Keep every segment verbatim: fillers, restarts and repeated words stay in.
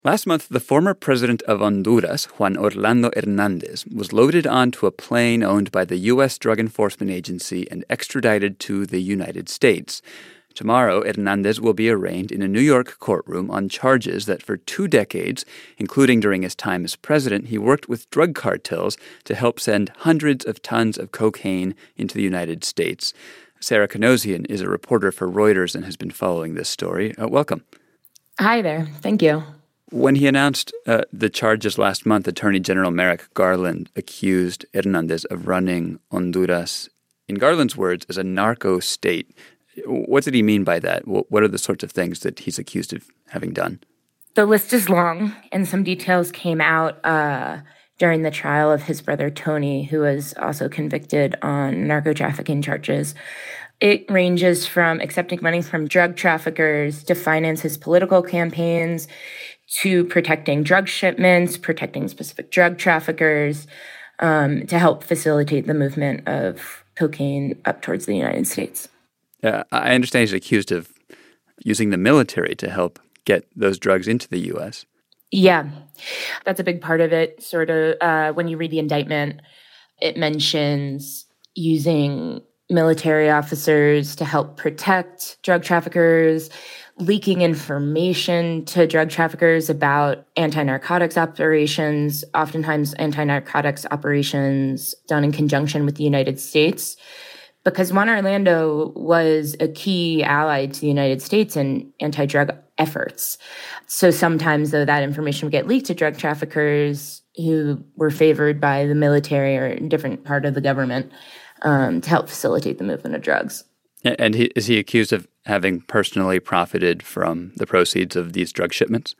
Last month, the former president of Honduras, Juan Orlando Hernandez, was loaded onto a plane owned by the U S Drug Enforcement Agency and extradited to the United States. Tomorrow, Hernandez will be arraigned in a New York courtroom on charges that for two decades, including during his time as president, he worked with drug cartels to help send hundreds of tons of cocaine into the United States. Sarah Kanosian is a reporter for Reuters and has been following this story. Uh, welcome. Hi there. Thank you. When he announced uh, the charges last month, Attorney General Merrick Garland accused Hernandez of running Honduras, in Garland's words, as a narco state. What did he mean by that? What are the sorts of things that he's accused of having done? The list is long, and some details came out uh, during the trial of his brother Tony, who was also convicted on narco trafficking charges. It ranges from accepting money from drug traffickers to finance his political campaigns, to protecting drug shipments, protecting specific drug traffickers, um, to help facilitate the movement of cocaine up towards the United States. Uh, I understand he's accused of using the military to help get those drugs into the U S. Yeah, that's a big part of it. Sort of, uh, when you read the indictment, it mentions using military officers to help protect drug traffickers, leaking information to drug traffickers about anti-narcotics operations, oftentimes anti-narcotics operations done in conjunction with the United States. Because Juan Orlando was a key ally to the United States in anti-drug efforts. So sometimes, though, that information would get leaked to drug traffickers who were favored by the military or a different part of the government um, to help facilitate the movement of drugs. And he, is he accused of having personally profited from the proceeds of these drug shipments?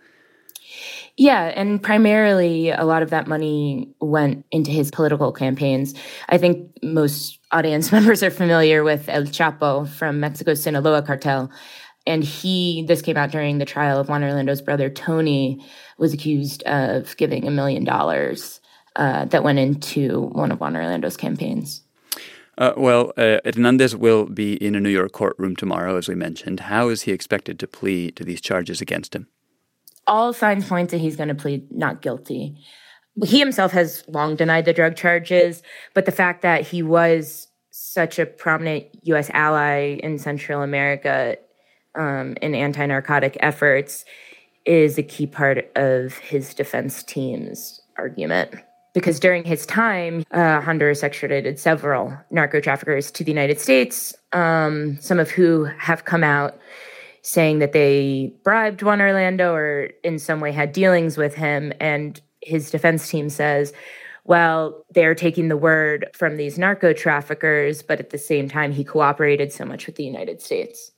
Yeah, and primarily a lot of that money went into his political campaigns. I think most audience members are familiar with El Chapo from Mexico's Sinaloa cartel. And he, this came out during the trial of Juan Orlando's brother Tony, was accused of giving a million dollars uh, that went into one of Juan Orlando's campaigns. Uh, well, uh, Hernandez will be in a New York courtroom tomorrow, as we mentioned. How is he expected to plead to these charges against him? All signs point to he's going to plead not guilty. He himself has long denied the drug charges, but the fact that he was such a prominent U S ally in Central America um, in anti-narcotic efforts is a key part of his defense team's argument. Because during his time, uh, Honduras extradited several narco traffickers to the United States, um, some of who have come out saying that they bribed Juan Orlando or in some way had dealings with him. And his defense team says, well, they're taking the word from these narco traffickers, but at the same time, he cooperated so much with the United States.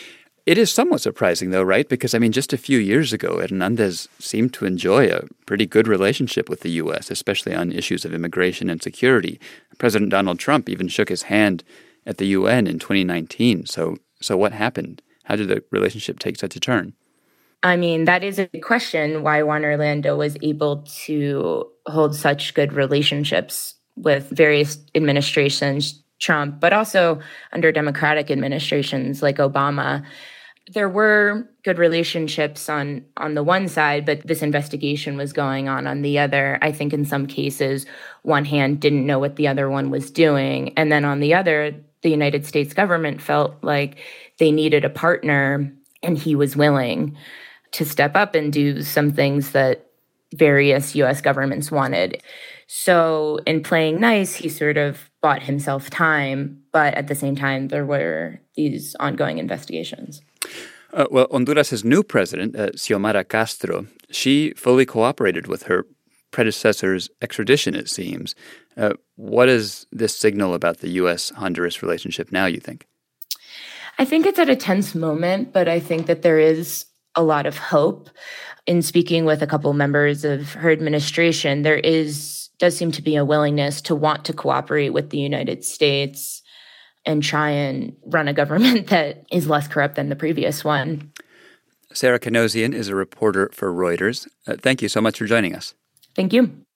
It is somewhat surprising, though, right? Because, I mean, just a few years ago, Hernandez seemed to enjoy a pretty good relationship with the U S, especially on issues of immigration and security. President Donald Trump even shook his hand at the U N in twenty nineteen. So, so what happened? How did the relationship take such a turn? I mean, that is a question why Juan Orlando was able to hold such good relationships with various administrations, Trump, but also under Democratic administrations like Obama. There were good relationships on, on the one side, but this investigation was going on on the other. I think in some cases, one hand didn't know what the other one was doing. And then on the other, the United States government felt like they needed a partner, and he was willing to step up and do some things that various U S governments wanted. So in playing nice, he sort of bought himself time, but at the same time, there were these ongoing investigations. Uh, well, Honduras' new president, uh, Xiomara Castro, she fully cooperated with her predecessor's extradition, it seems. Uh, what does this signal about the U S Honduras relationship now, you think? I think it's at a tense moment, but I think that there is a lot of hope. In speaking with a couple members of her administration, there is does seem to be a willingness to want to cooperate with the United States and try and run a government that is less corrupt than the previous one. Sarah Kanosian is a reporter for Reuters. Uh, thank you so much for joining us. Thank you.